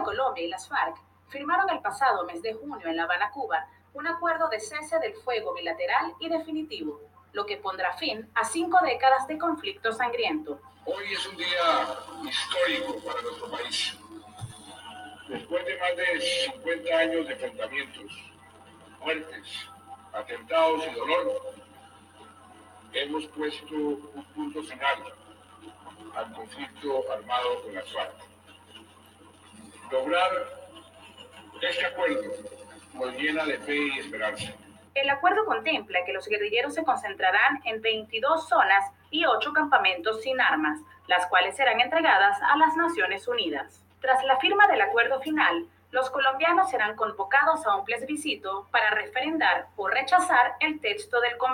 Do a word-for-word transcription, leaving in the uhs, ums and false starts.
Colombia y las FARC firmaron el pasado mes de junio en La Habana, Cuba, un acuerdo de cese del fuego bilateral y definitivo, lo que pondrá fin a cinco décadas de conflicto sangriento. Hoy es un día histórico para nuestro país. Después de más de cincuenta años de enfrentamientos, muertes, atentados y dolor, hemos puesto un punto final al conflicto armado con las FARC. Lograr este acuerdo nos llena de fe y esperanza. El acuerdo contempla que los guerrilleros se concentrarán en veintidós zonas y ocho campamentos sin armas, las cuales serán entregadas a las Naciones Unidas. Tras la firma del acuerdo final, los colombianos serán convocados a un plebiscito para referendar o rechazar el texto del convenio.